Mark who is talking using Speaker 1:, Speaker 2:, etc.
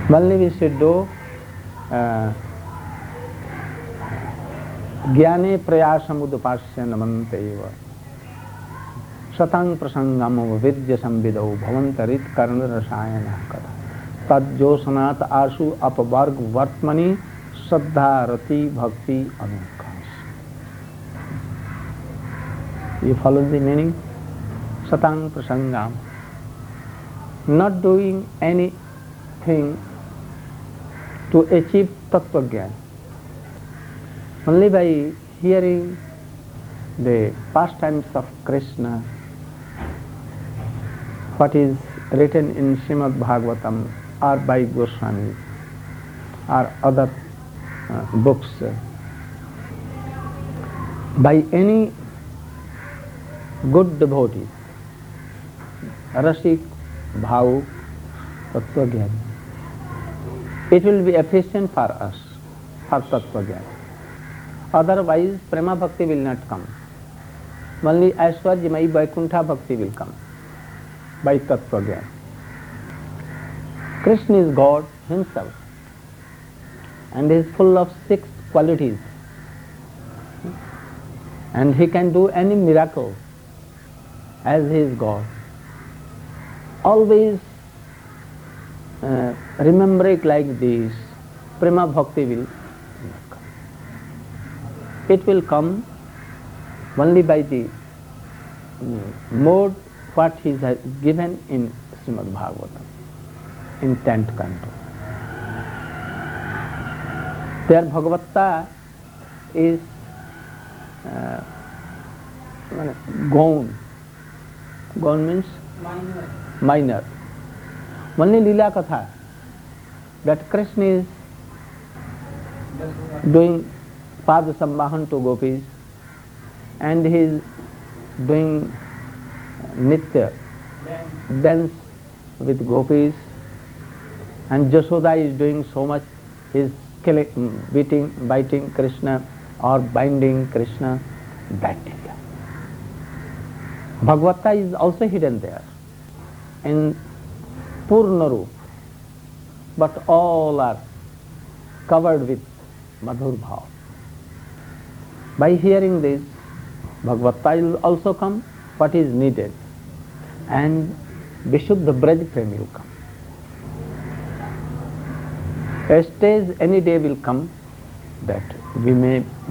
Speaker 1: Only we should do ज्ञाने प्रयासमुदपास्य नमन्तेव शतांग प्रसंगम विद्य संविदौ भवंतरित कर्ण रसायन कथा तज्जोसनात आशु अपवर्ग वर्तमनि श्रद्धा रति भक्ति Anukash. You follow the meaning? Satang prasangam, not doing anything to achieve tattva gyan. Only by hearing the pastimes of Krishna, what is written in Srimad Bhagavatam or by Goswami or other books, by any good devotee, Rasik, Bhau, Tattva Gyan, it will be efficient for us, for Tattva Gyan. Otherwise, Prema Bhakti will not come. Only Aishwarjamai Vaikuntha Bhakti will come by Tattva Gyan. Krishna is God himself and is full of 6 qualities, and he can do any miracle as he is God. Always remember it like this, Prema Bhakti will come. It will come only by the mode what he has given in Srimad Bhagavatam, in 10th canto. There Bhagavata is Gaun. Gaun means? Minor. Only Leela Katha, that Krishna is doing Pada Sambahan to gopis, and he is doing Nitya dance with gopis, and Jashoda is doing so much, he is killing, biting Krishna or binding Krishna, that Leela. Bhagavata is also hidden there in Purna Roop, but all are covered with Madhur Bhav. By hearing this, Bhagavata will also come, what is needed, and Vishuddha Braj Prem will come. A stage any day will come that we may